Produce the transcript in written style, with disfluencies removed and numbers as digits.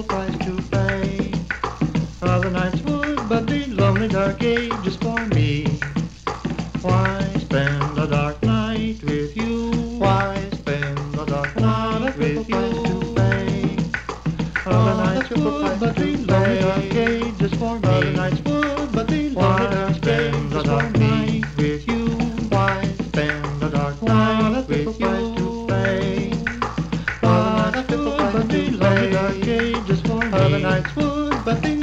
triple price to pay. Other nights would but be lonely dark ages for me. Why spend a dark night with you? Why spend a dark night with you? Other nights would but be lonely dark ages for me. Other nights would but be lonely dark ages for me. With you, why spend a dark night with you? Other nights would but be lonely dark ages for me. Other nights would but be